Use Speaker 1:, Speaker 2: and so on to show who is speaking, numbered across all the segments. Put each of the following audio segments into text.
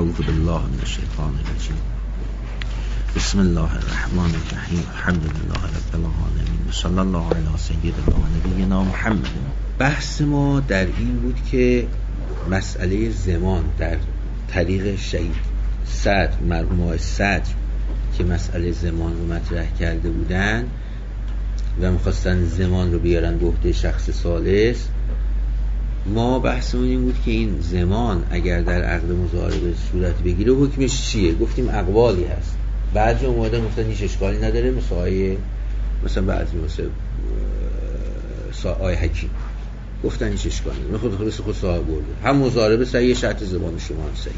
Speaker 1: اعوذ بالله من الشیطان الرجیم. بسم الله الرحمن الرحیم. الحمد لله رب العالمین و صلی الله علی سیدنا و نبینا محمد. بحث ما در این بود که مسئله زمان در طریق شهید صدر، مرحوم آقای صدر که مسئله زمان رو مطرح کرده بودن و میخواستن زمان رو بیارن به عهده شخص ثالث. ما بحثمون این بود که این زمان اگر در عقد مضاربه صورت بگیره حکمش چیه؟ گفتیم اقوالی هست. بعضی اومدن گفتن هیچ اشکالی نداره، مثلا بعضی مثل آقای حکیم گفتن هیچ اشکالی نداره، خود صاحب برده، هم مضاربه صحیح، شرط زمان شما هم صحیح.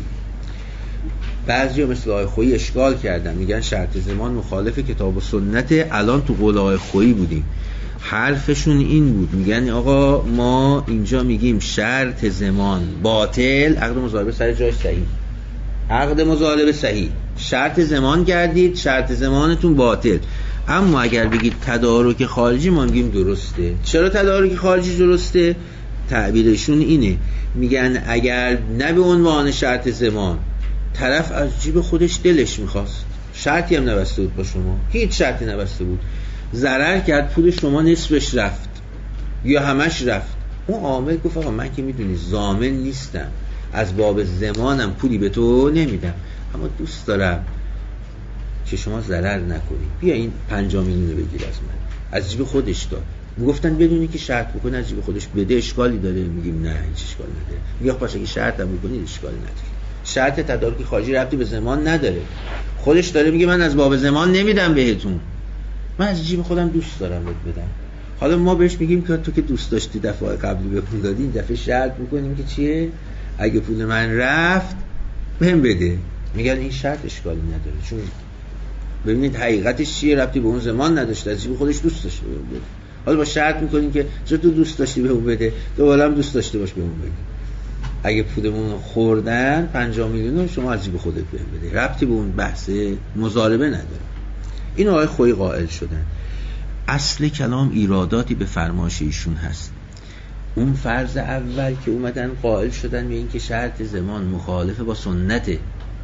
Speaker 1: بعضی مثل آقای خویی اشکال کردن، میگن شرط زمان مخالف کتاب و سنت. الان تو قول آقای خویی بودیم، حرفشون این بود، میگن آقا ما اینجا میگیم شرط زمان باطل، عقد مضاربه سر جاش صحیح، عقد مضاربه صحیح، شرط زمان کردید، شرط زمانتون باطل. اما اگر بگید تدارک خارجی، ما میگیم درسته. چرا تدارک خارجی درسته؟ تعبیرشون اینه، میگن اگر نه به عنوان شرط زمان، طرف از جیب خودش دلش میخواست، شرطی هم نبسته بود با شما، هیچ شرطی نبسته بود، ضرر کرد، پول شما نصفش رفت یا همش رفت، اون عامل گفت آقا من که میدونی ضامن نیستم، از باب زمانم پولی به تو نمیدم، اما دوست دارم که شما ضرر نکنی، بیا این 5 میلیون رو بگیر از من. از جیب خودش داد. میگفتن بدونی که شرط بکنه از جیب خودش بده اشکالی داره؟ میگیم نه، هیچ اشکالی نداره. میگه باشه که شرط هم بکنی اشکالی نداره. شرط تدارک خارجی ربطی به زمان نداره، خودش داره میگه من از باب زمان نمیدم بهتون، من از جیب خودم دوست دارم بهت بدم. حالا ما بهش میگیم که تو که دوست داشتی دفعه قبلی به پول دادی، این دفعه شرط میکنیم که چیه؟ اگه پول من رفت بهم بده. میگن این شرط اشکالی نداره، چون ببینید حقیقتش چیه، ربطی به اون زمان نداشته، از جیب خودش دوست داشته بده. حالا با شرط میکنیم که چون تو دوست داشتی بهم بده، دوباره هم دوست داشته باش بهم بده. اگه پولمون خوردن 5 میلیون شما از جیب خودت بهم بده، ربطی به اون بحث مضاربه نداره. این آقای خویی قائل شدن. اصل کلام ایراداتی به فرمایش ایشون هست. اون فرض اول که اومدن قائل شدن به این که شرط زمان مخالف با سنته،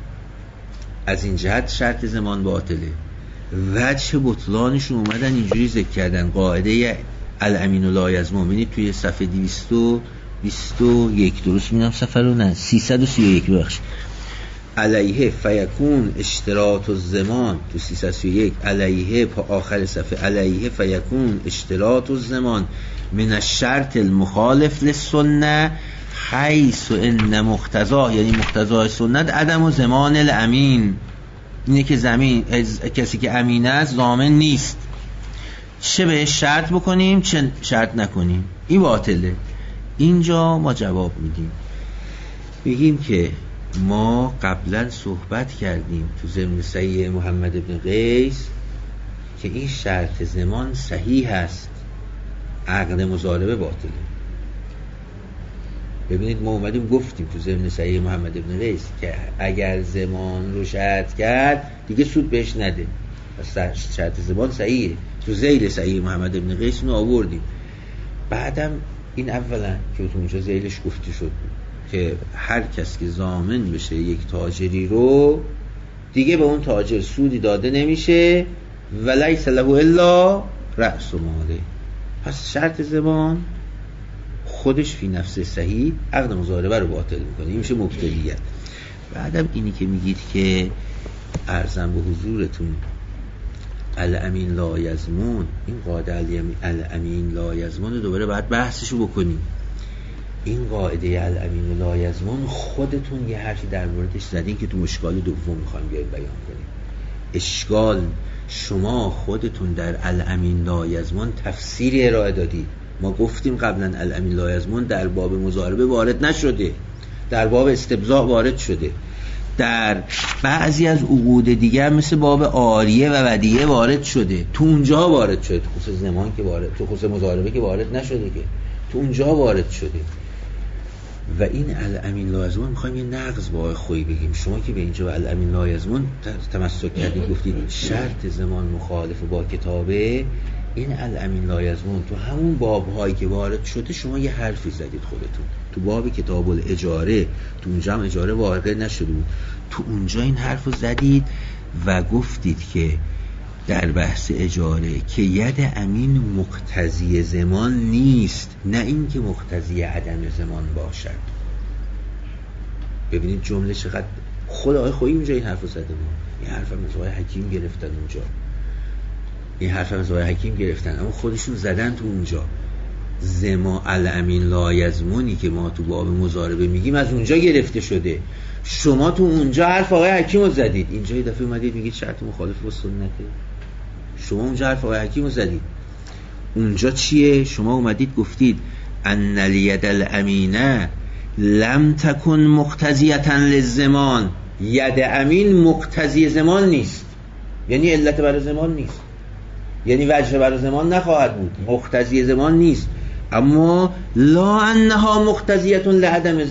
Speaker 1: از این جهت شرط زمان باطله. وجه بطلانشون اومدن اینجوری ذکر کردن، قاعده الامین لا یضمن. ببینید توی صفحه 221 درست میگم صفحه رو؟ نه 331 بخش. علیه فیکون اشتراط الزمان، تو 331 علیه پا آخر صفحه، علیه فیکون اشتراط الزمان من الشرط المخالف للسنه حیث ان مقتضا، یعنی مقتضای سنت عدم و زمان الامین، اینه که زمین کسی که امین است ضامن نیست، چه بهش شرط بکنیم چه شرط نکنیم، این باطله. اینجا ما جواب میدیم، میگیم که ما قبلا صحبت کردیم تو ضمن صحیح محمد ابن قیس که این شرط زمان صحیح هست، عقد مضاربه باطله. ببینید ما اومدیم گفتیم تو ضمن صحیح محمد ابن قیس که اگر زمان رو شرط کرد دیگه سود بهش نده، پس شرط زمان صحیحه. تو ذیل صحیح محمد ابن قیس رو آوردیم. بعدم این اولا که تو اونجا ذیلش گفته شد که هر کس که ضامن بشه یک تاجری رو، دیگه به اون تاجر سودی داده نمیشه، ولیس له الا رأس ماله. پس شرط زمان خودش فی نفس صحیح عقد مضاربه رو باطل میکنه، این میشه مبتلیت. بعدم اینی که میگید که عرضم به حضورتون الامین لا یضمن، این قاعده الامین لا یضمن رو دوباره باید بحثشو بکنیم. این قاعده الامین لا یضمن خودتون یه حرفی در موردش زدین که تو اشکال دوم میخوایم بیایم بیان کنیم. اشکال شما خودتون در الامین لا یضمن تفسیری ارائه دادید. ما گفتیم قبلا الامین لا یضمن در باب مضاربه وارد نشده، در باب استبضاع وارد شده، در بعضی از عقود دیگه مثل باب عاریه و ودیعه وارد شده، تو اونجا وارد شده، تو خصوص زمان که وارد، تو خصوص مضاربه که وارد نشده، که تو اونجا وارد شده. و این الامین لا یضمن میخوایم یه نقض با خویی بگیم. شما که به اینجا به الامین لا یضمن تمسک کردید، گفتید شرط زمان مخالف با کتابه، این الامین لا یضمن تو همون باب‌هایی که وارد شده شما یه حرفی زدید خودتون. تو باب کتاب الاجاره، تو اونجا هم اجاره واقع نشده بود، تو اونجا این حرف رو زدید و گفتید که در بحث اجاره که ید امین مقتضی زمان نیست، نه این که مقتضی عدم زمان باشد. ببینید جمله چقدر خود آقای خویی اونجا این حرف رو زده بود. این حرف هم از آقای حکیم گرفتن اونجا، این حرف هم از آقای حکیم گرفتن، اما خودشون زدن تو اونجا. زما الامین لا یزمونی که ما تو باب مضاربه میگیم از اونجا گرفته شده. شما تو اونجا حرف آقای حکیم رو زدید، اینجا یه دفعه اومدید میگید شرط مخالف با سنته. شما اونجا حرف آقای حکیم رو زدید. اونجا چیه؟ شما اومدید گفتید ان الید الامینه لم تکن مقتضیتا للزمان. ید امین مقتضی زمان نیست، یعنی علت برای زمان نیست، یعنی وجه برای زمان نخواهد بود، مقتضی زمان نیست. اما لا انها مقتضیتون لعدم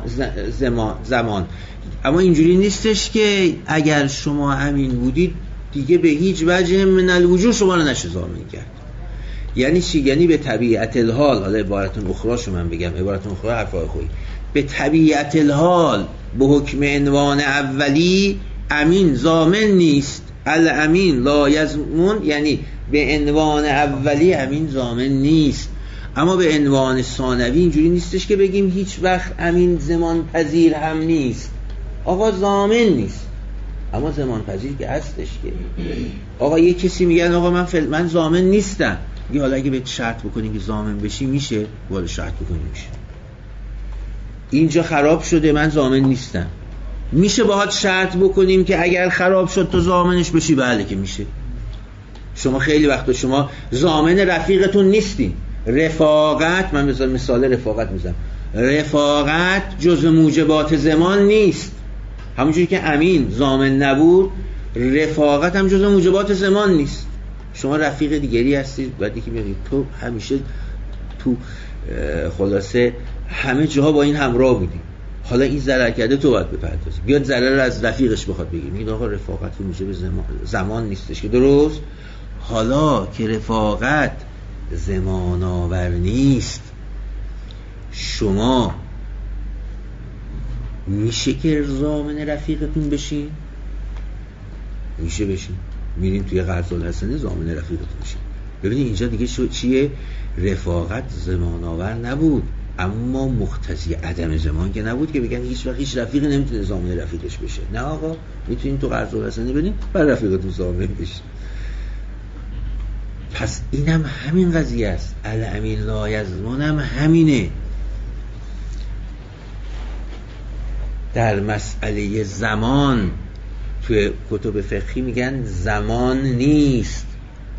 Speaker 1: زمان. اما اینجوری نیستش که اگر شما امین بودید دیگه به هیچ وجه من الوجوه شما رو نشه ضامن کرد. یعنی چی؟ یعنی به طبیعت الحال، حالا عبارتون اخراشو من بگم، عبارتون اخرى حرفای خویی، به طبیعت الحال به حکم عنوان اولی امین ضامن نیست. الامین لا یضمن، یعنی به عنوان اولی امین ضامن نیست. اما به عنوان ثانوی اینجوری نیستش که بگیم هیچ وقت امین زمان پذیر هم نیست. آقا ضامن نیست اما زمان پذیر که هستش. که آقا یه کسی میگن آقا من ضامن نیستم، یه حالا اگه به شرط بکنیم که ضامن بشی میشه، والا شرط بکنیم میشه. اینجا خراب شده من ضامن نیستم، میشه باهات شرط بکنیم که اگر خراب شد تو ضامنش بشی؟ بله که میشه. شما خیلی وقتا شما ضامن رفیقتون نیستین. رفاقت، من مثال رفاقت میزنم، رفاقت جزء موجبات زمان نیست. همونجوری که امین ضامن نبود، رفاقت هم جزء موجبات زمان نیست. شما رفیق دیگری هستید، بعدی که میگید تو همیشه تو خلاصه همه جاها با این همراه بودی، حالا این ضرر کرده تو باید بپردازی، بیاد ضرر رو از رفیقش بخواد بگیر. میگید آقا رفاقت موجب زمان نیستش که درست. حالا که رفاقت زمان آور نیست، شما میشه که ضامن رفیقتون بشین؟ میشه بشین، میرین توی قرض الحسنه ضامن رفیقتون بشین. ببینید اینجا دیگه چیه؟ رفاقت زمان آور نبود اما مقتضی عدم زمان که نبود که بگن هیچ وقت هیچ رفیقی نمیتونه ضامن رفیقش بشه. نه آقا، میتونین تو قرض الحسنه برین بر رفیقتون ضامن بشین. پس اینم همین قضیه است. الامین لا یضمن هم همینه. در مسئله زمان توی کتب فقهی میگن زمان نیست،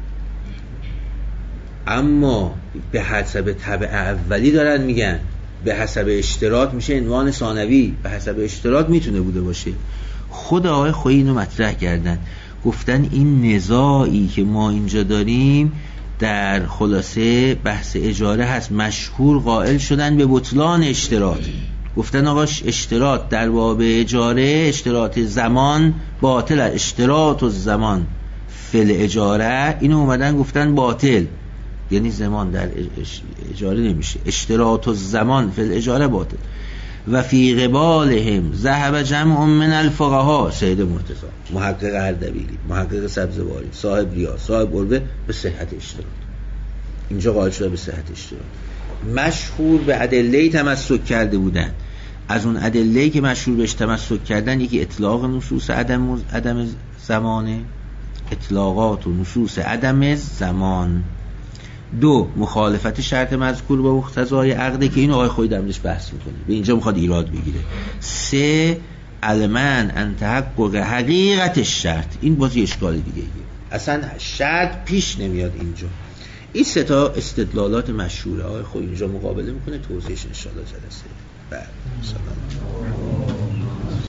Speaker 1: اما به حسب تبع اولی دارن میگن، به حسب اشتراط میشه عنوان ثانوی، به حسب اشتراط میتونه بوده باشه. خود آقای خویی اینو مطرح کردن، گفتن این نزاعی که ما اینجا داریم در خلاصه بحث اجاره هست، مشهور قائل شدن به بطلان اشتراط. گفتن آقا اشتراط در باب اجاره، اشتراط زمان باطل، اشتراط و زمان فل اجاره، اینو اومدن گفتن باطل، یعنی زمان در اجاره نمیشه، اشتراط و زمان فل اجاره باطل. و فی قبالهم ذهب جمع من الفقهاء، سید مرتضی، محقق اردبیلی، محقق سبزواری، صاحب ریا، صاحب قربه، به صحت اشتراط. اینجا قائل شده به صحت اشتراط. مشهور به ادله تمسک کرده بودن. از اون ادله‌ای که مشهور بهش تمسک کردن، یکی اطلاق نصوص عدم زمانه، اطلاقات و نصوص عدم زمان. 2 مخالفت شرط مذکور با مقتضای عقده که این آقای خویی در موردش بحث میکنه، به اینجا میخواد ایراد بگیره. 3 علمن ان تحقق حقیقت شرط، این بازی اشکال دیگه ایه. اصلا شرط پیش نمیاد اینجا. این 3 تا استدلالات مشهوره آقای خویی اینجا مقابله میکنه، توضیحش ان شاء الله جلسه بعد. سلام.